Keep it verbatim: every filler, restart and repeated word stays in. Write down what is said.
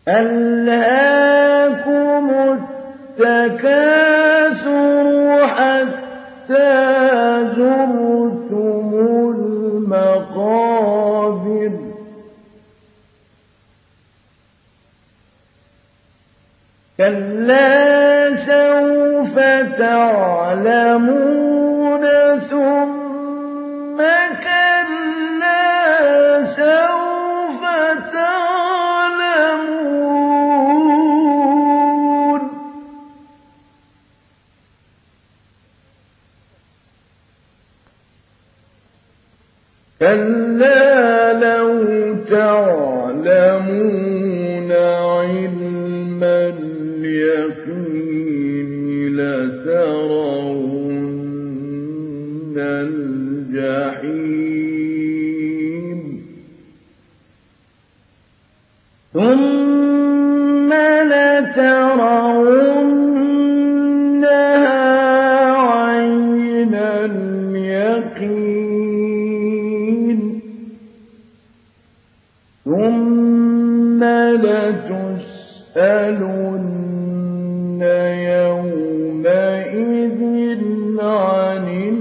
أَلْهَاكُمُ التَّكَاثُرُ حَتَّىٰ زُرْتُمُ الْمَقَابِرَ كَلَّا سَوْفَ تَعْلَمُونَ ثُمَّ كَلَّا سَوْفَ تَعْلَمُونَ كَلَّا لَوْ تَعْلَمُونَ عِلْمَ الْيَقِينِ لَتَرَوُنَّ الْجَحِيمَ ثُمَّ لَتَرَوُنَّهَا عَيْنَ الْيَقِينِ ثُمَّ لَتُسْأَلُنَّ يَوْمَئِذٍ عَنِ